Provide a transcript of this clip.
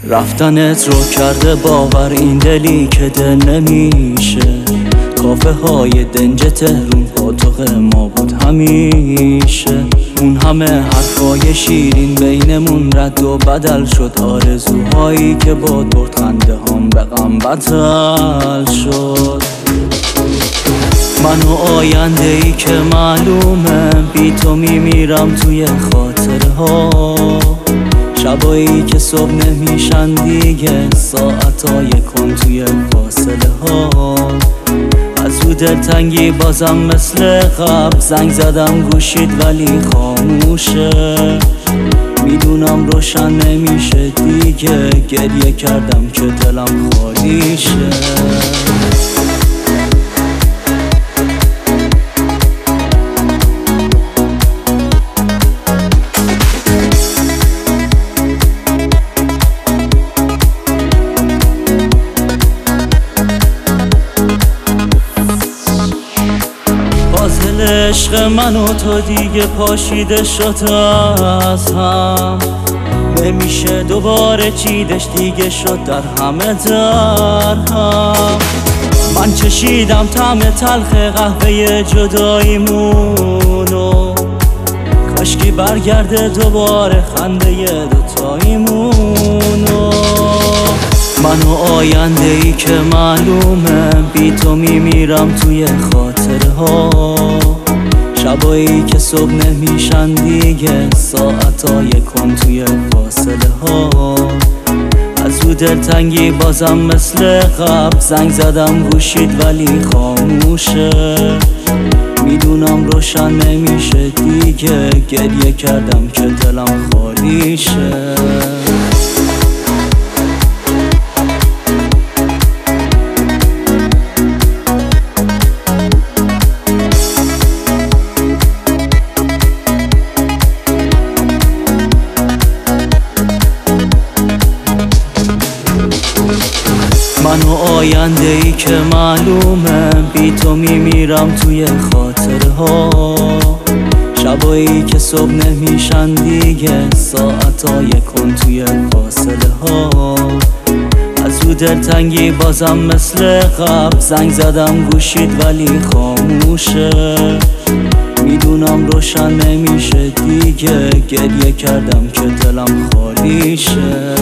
رفتنت رو کرده باور این دلی که دل نمیشه. کافه های دنج تهرون پاتوق ما بود همیشه. اون همه حرفای شیرین بینمون رد و بدل شد. آرزوهایی که با برد خنده هم به غم بدل شد. من و آینده ای که معلومه بی تو میمیرم توی خاطره ها. شبایی که صبح نمیشن دیگه، ساعتای کن توی فاصله ها. از رو دلتنگی بازم مثل قبل زنگ زدم گوشید ولی خاموشه. میدونم روشن نمیشه دیگه، گریه کردم که دلم خالی شه. عشق من و تو دیگه پاشیده شد از هم. نمیشه دوباره چیدش، دیگه شد در همه در هم. من چشیدم طعم تلخ قهوه جداییمونو. کاشکی برگرده دوباره خنده دوتاییمونو. من و آینده ای که معلومه بی تو میمیرم توی خاطره ها. شبایی که صبح نمیشن دیگه، ساعتای کن توی فاصله ها. از رو دلتنگی بازم مثل قبل زنگ زدم گوشید ولی خاموشه. میدونم روشن نمیشه دیگه، گریه کردم که دلم خالی شه. من و آینده ای که معلومه بی تو میمیرم توی خاطره ها. شبایی که صبح نمیشن دیگه، ساعتای کن توی فاصله ها. از رو دلتنگی بازم مثل قبل زنگ زدم گوشید ولی خاموشه. میدونم روشن نمیشه دیگه، گریه کردم که دلم خالی شه.